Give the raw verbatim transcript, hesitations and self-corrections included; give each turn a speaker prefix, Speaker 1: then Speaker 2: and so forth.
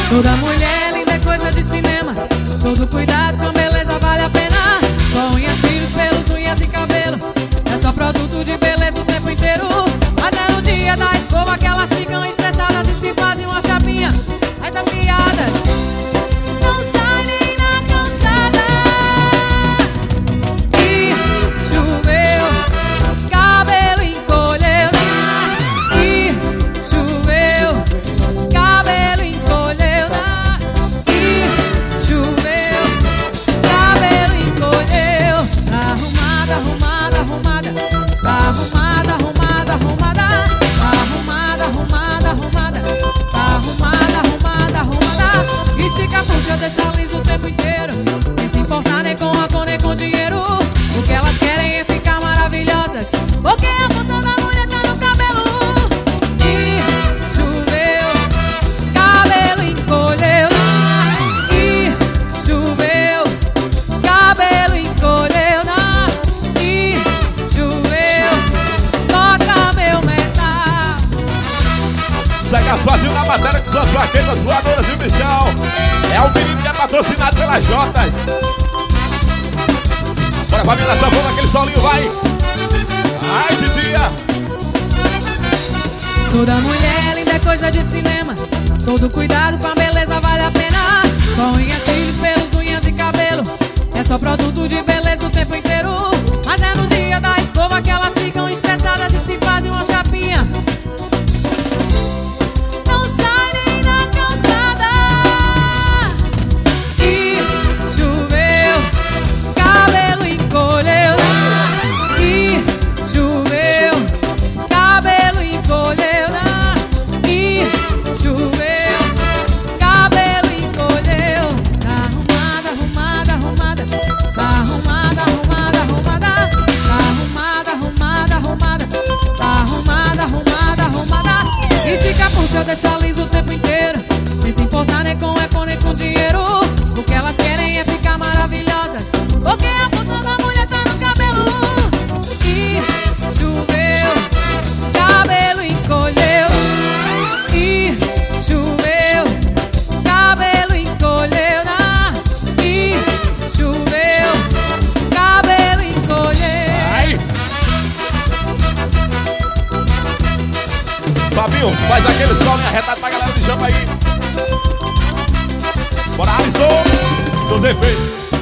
Speaker 1: Toda mulher linda é coisa de cinema. Todo cuidado com beleza vale a pena. Só unhas, cílios, pelos, unhas e cabelo. É só produto de beleza o tempo inteiro. Mas é no dia da escova que elas ficam estressadas e se fazem uma chapinha. Aí tá piadas. Não sai nem na calçada. E choveu, cabelo encolheu. E choveu, cabelo encolheu. E choveu, cabelo encolheu. Tá arrumada, arrumada, arrumada. Tá arrumada, arrumada, arrumada. Tá arrumada, arrumada, arrumada. Tá arrumada, arrumada, arrumada. Estica, puxa, deixa liso o tempo inteiro. Sem se importar nem com a cor nem com dinheiro. O que elas querem é ficar maravilhosas. Porque a função da mulher tá no cabelo. E choveu, cabelo encolheu. E choveu, cabelo encolheu. E choveu, toca meu metal.
Speaker 2: Segue as vazios na matéria com suas vaqueiras voadoras e o bichão. É o menino que é patrocinado pelas Jotas. Bora pra mim nessa bomba, aquele solinho vai. Ai, titia.
Speaker 1: Toda mulher linda é coisa de cinema. Todo cuidado com a beleza vale a pena. Só unhas, cílios, pelos, unhas e cabelo. É só produto de beleza o tempo inteiro. Mas é no dia da escova que elas ficam estressadas e se fazem uma chapinha. Não sai nem na calçada. E choveu, cabelo encolheu. E choveu, cabelo encolheu. E choveu, cabelo encolheu. Tá arrumada, arrumada, arrumada. Tá arrumada, arrumada, arrumada. Tá arrumada, arrumada, arrumada. Tá arrumada, arrumada, arrumada. Estica, puxa, deixa liso o tempo inteiro. Sem se importar nem com eco nem com dinheiro. O que elas querem é ficar maravilhosas. Porque a função da mulher tá no cabelo. E choveu, cabelo encolheu. E choveu, cabelo encolheu. E choveu, cabelo encolheu.
Speaker 2: Ai. Fabinho, faz aquele sol e arretado pra galera de chama aí. Bora, Alisson. Seus efeitos.